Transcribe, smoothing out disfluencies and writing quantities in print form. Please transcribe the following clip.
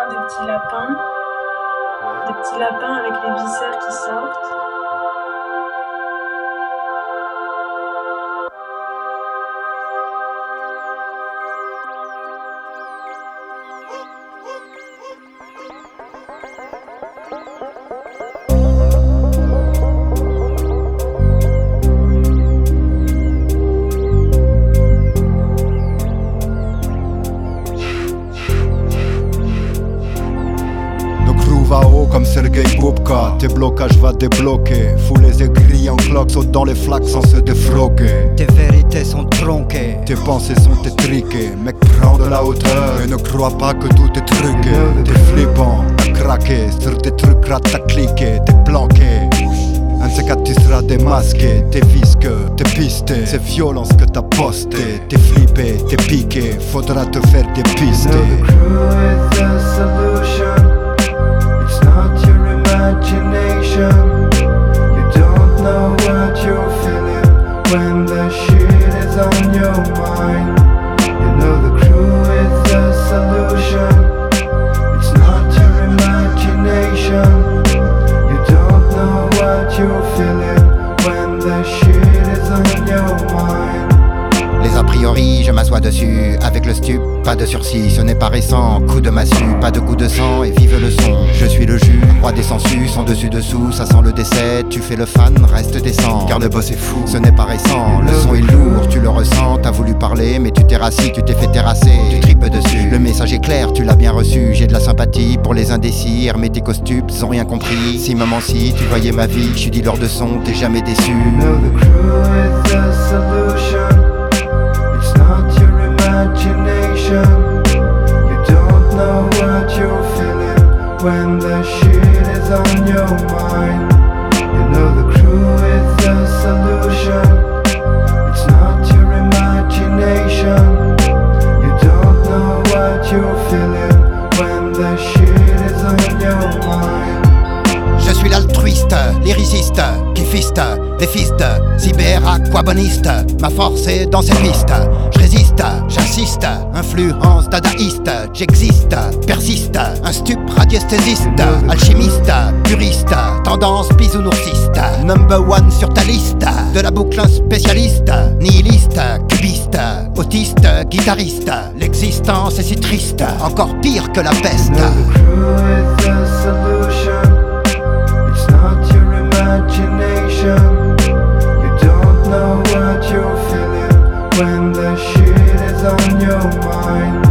plein de petits lapins avec les viscères qui sortent. Va haut comme Sergei Boubka, tes blocages va débloquer. Fous les aigris en cloque, saute dans les flaques sans se défroquer. Tes vérités sont tronquées, tes pensées sont étriquées. Mec, prends de la hauteur et ne crois pas que tout est truqué. T'es flippant, t'as craqué, sur des trucs rates t'as cliqué, t'es planqué. Un de ces quatre tu seras démasqué, t'es visqueux, t'es pisté. C'est violent ce que t'as posté, t'es flippé, t'es piqué. Faudra te faire dépister. It's not your imagination. You don't know what you're feeling when the shit is on your mind. You know the crew is the solution. It's not your imagination. You don't know what you're feeling when the shit is on your mind. Les a priori, je m'assois dessus, avec le stup, pas de sursis, ce n'est pas récent, coup de massue, pas de goût de sang, et vive le son. Je suis le jus, roi des sensus, en dessus-dessous, ça sent le décès, tu fais le fan, reste décent, car le boss est fou, ce n'est pas récent, le son est lourd, tu le ressens, t'as voulu parler, mais tu t'es rassis, tu t'es fait terrasser, tu tripes dessus, le message est clair, tu l'as bien reçu, j'ai de la sympathie pour les indécis, hermétiques aux stupes, ont rien compris, si maman si, tu voyais ma vie, je suis dealer de son, t'es jamais déçu. It's not your imagination. You don't know what you're feeling when the shit is on your mind. You know the crew is the solution. It's not your imagination. You don't know what you're feeling when the shit is on your mind. Je suis l'altruiste, lyriciste, kiffiste, des fils de cyber-aquaboniste. Ma force est dans ces pistes. Je résiste, j'insiste, influence dadaïste. J'existe, persiste, un stup radiesthésiste. Alchimiste, puriste, tendance bisounoursiste. Number one sur ta liste. De la boucle un spécialiste. Nihiliste, cubiste, autiste, guitariste. L'existence est si triste, encore pire que la peste. It's not your imagination. You don't know what you're feeling when the shit is on your mind.